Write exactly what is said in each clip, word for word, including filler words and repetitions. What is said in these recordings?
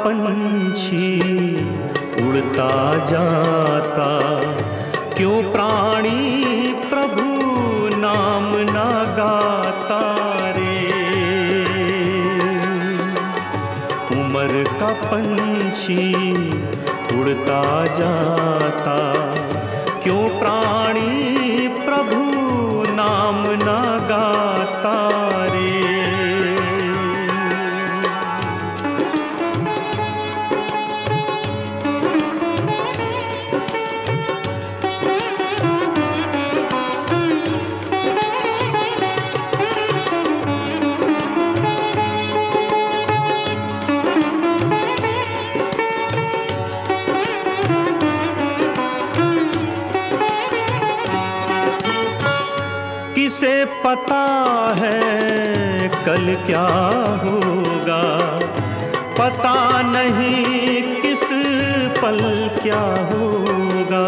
पंछी उड़ता जाता, क्यों प्राणी प्रभु नाम न गाता रे। उमर का पंछी उड़ता जाता, क्यों प्राणी प्रभु नाम न गाता रे। किसे पता है कल क्या होगा, पता नहीं किस पल क्या होगा।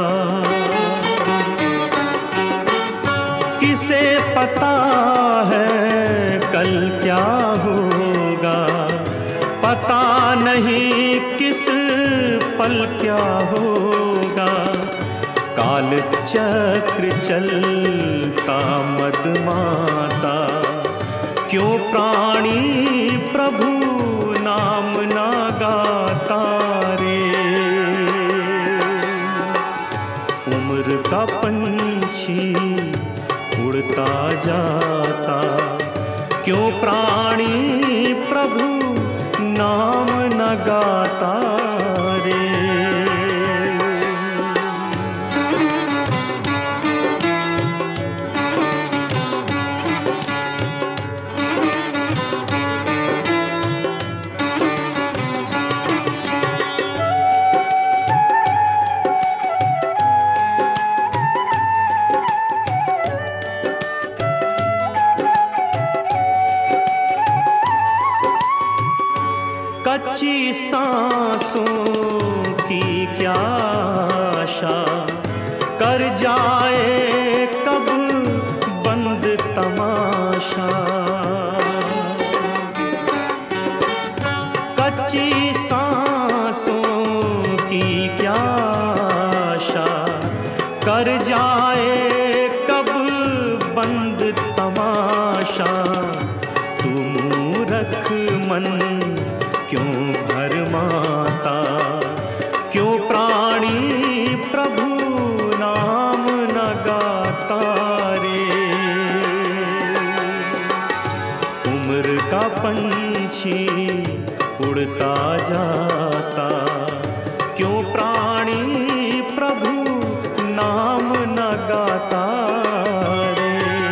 किसे पता है कल क्या होगा, पता नहीं किस पल क्या होगा। काल चक्र चलता मदमाता, क्यों प्राणी प्रभु नाम न गाता रे। उम्र का पंछी उड़ता जाता, क्यों प्राणी प्रभु नाम न गाता रे। कच्ची सांसों की क्या आशा, कर जाए कब बंद तमाशा। कच्ची सांसों की क्या आशा, कर जाए कब बंद तमाशा। तू मूरख मन क्यों भरमाता, क्यों प्राणी प्रभु नाम न गाता रे। उम्र का पंछी उड़ता जाता, क्यों प्राणी प्रभु नाम न गाता रे।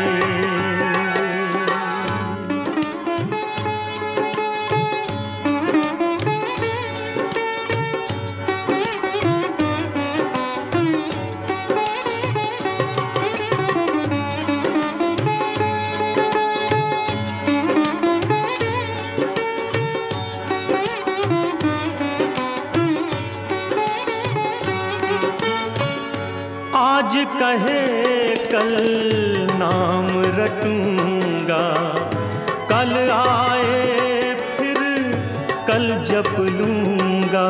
आज कहे कल नाम रटूंगा, कल आए फिर कल जप लूंगा।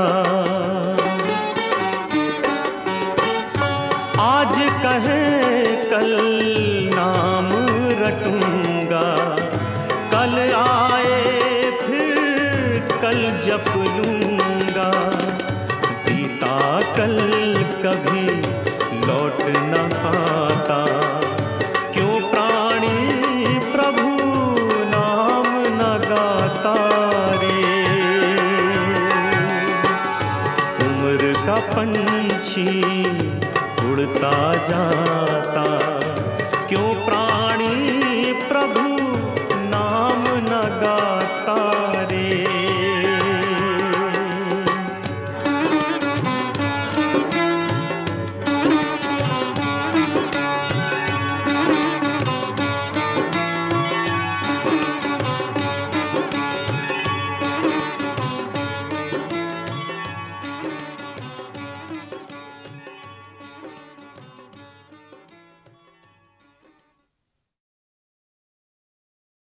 आज कहे कल नाम रटूंगा, कल आए फिर कल जप लूंगा। बीता कल कभी लौट न आता, क्यों प्राणी प्रभु नाम न गाता रे। उम्र का पंछी उड़ता जाता, क्यों प्राणी